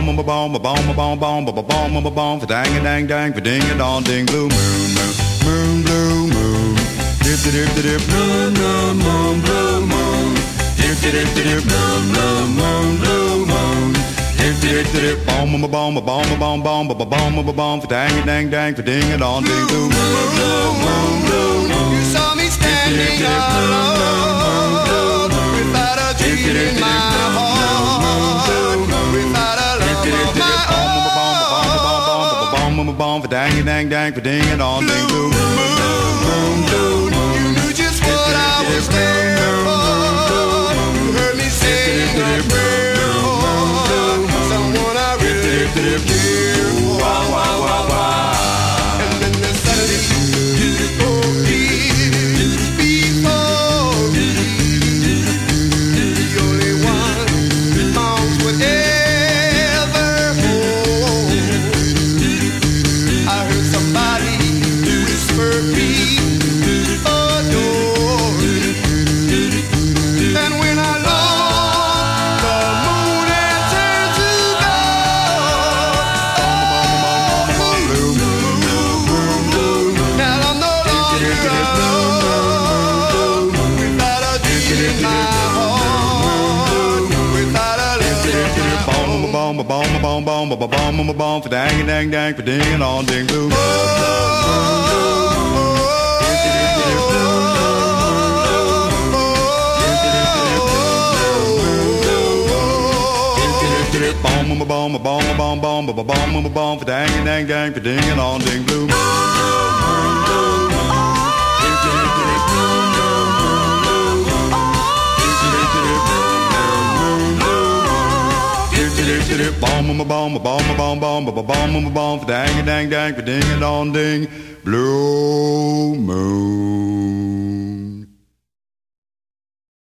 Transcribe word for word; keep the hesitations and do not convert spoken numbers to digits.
bomb, a bomb, a bomb, a bomb, bomb, a bomb, a bomb, for dang a dang dang, for ding a dong ding, blue moon, moon, moon, blue moon, dip dip dip dip, moon, moon, moon, blue moon, dip dip dip dip, moon, moon, moon, blue moon, dip dip dip dip, bomb, a bomb, a bomb, a bomb, bomb, a bomb, a bomb, for dang a dang dang, for ding a dong ding, blue moon, blue moon, blue moon, you saw me standing alone without a dream in my heart, without a love of my own. Bomb, bomb, for dang a dang dang, for ding a dong ding, blue moon, blue moon, you knew just what I was there for. You heard me sing a prayer for someone I really care for. Wow, wow, wow, wow. And then the Saturday before me, before me, the only one that moms would ever hold. I heard somebody whisper me adore. And when I look, the moon had turned to gold. Now I'm no longer alone, without a dream in my heart, without a love. Bomb, bomb, bomb, bomb, bomb, bomb, bomb, bomb, for dang a dang dang, for ding a dong ding, blue. Bomb, a bomb, a bomb, a bomb, bomb, a bomb, a bomb, for dang a dang dang, for ding a dong ding, blue. Bomb, a bomb, a bomb, a bomb, bomb, a bomb, a bomb, for dang a dang dang, for ding a dong ding, blue moon.